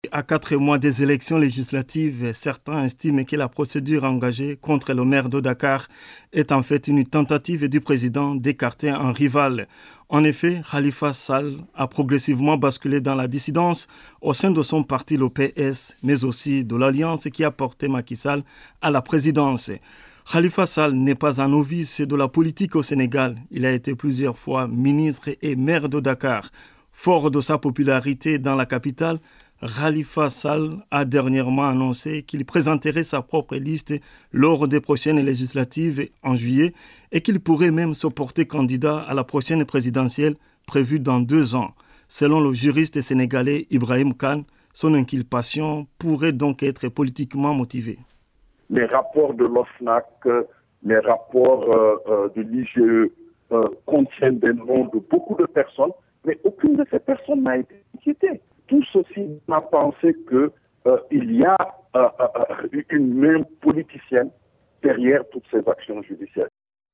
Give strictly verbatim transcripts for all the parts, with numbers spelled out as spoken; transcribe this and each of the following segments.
À quatre mois des élections législatives, certains estiment que la procédure engagée contre le maire de Dakar est en fait une tentative du président d'écarter un rival. En effet, Khalifa Sall a progressivement basculé dans la dissidence au sein de son parti, le P S, mais aussi de l'alliance qui a porté Macky Sall à la présidence. Khalifa Sall n'est pas un novice de la politique au Sénégal. Il a été plusieurs fois ministre et maire de Dakar. Fort de sa popularité dans la capitale, Khalifa Sall a dernièrement annoncé qu'il présenterait sa propre liste lors des prochaines législatives en juillet et qu'il pourrait même se porter candidat à la prochaine présidentielle prévue dans deux ans. Selon le juriste sénégalais Ibrahim Khan, son inculpation pourrait donc être politiquement motivée. Les rapports de l'OFNAC, les rapports euh, euh, de l'I G E euh, contiennent des noms de beaucoup de personnes, mais aucune de ces personnes n'a été inquiétée. Tout ceci m'a pensé qu'il euh, y a euh, euh, une main politicienne derrière toutes ces actions judiciaires.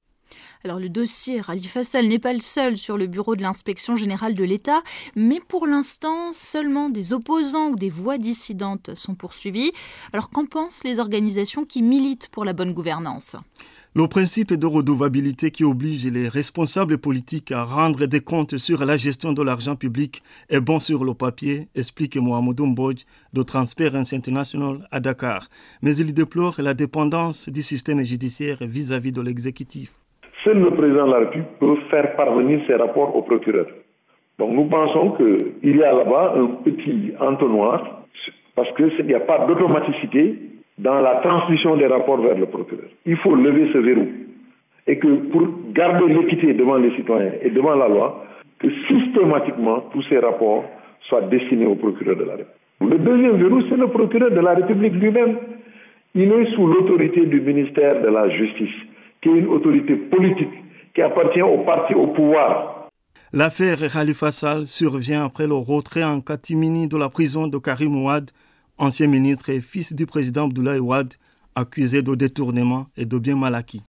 Alors le dossier Khalifa Sall n'est pas le seul sur le bureau de l'inspection générale de l'État, mais pour l'instant, seulement des opposants ou des voix dissidentes sont poursuivis. Alors qu'en pensent les organisations qui militent pour la bonne gouvernance ? Le principe de redevabilité qui oblige les responsables politiques à rendre des comptes sur la gestion de l'argent public est bon sur le papier, explique Mohamedou Mbodj de Transparency International à Dakar. Mais il déplore la dépendance du système judiciaire vis-à-vis de l'exécutif. Seul le président de la République peut faire parvenir ses rapports au procureur. Donc nous pensons qu'il y a là-bas un petit entonnoir parce qu'il n'y a pas d'automaticité dans la transmission des rapports vers le procureur. Il faut lever ce verrou. Et que pour garder l'équité devant les citoyens et devant la loi, que systématiquement tous ces rapports soient destinés au procureur de la République. Le deuxième verrou, c'est le procureur de la République lui-même. Il est sous l'autorité du ministère de la Justice, qui est une autorité politique qui appartient au parti au pouvoir. L'affaire Khalifa Sall survient après le retrait en catimini de la prison de Karim Wade, ancien ministre et fils du président Abdoulaye Wade, accusé de détournement et de biens mal acquis.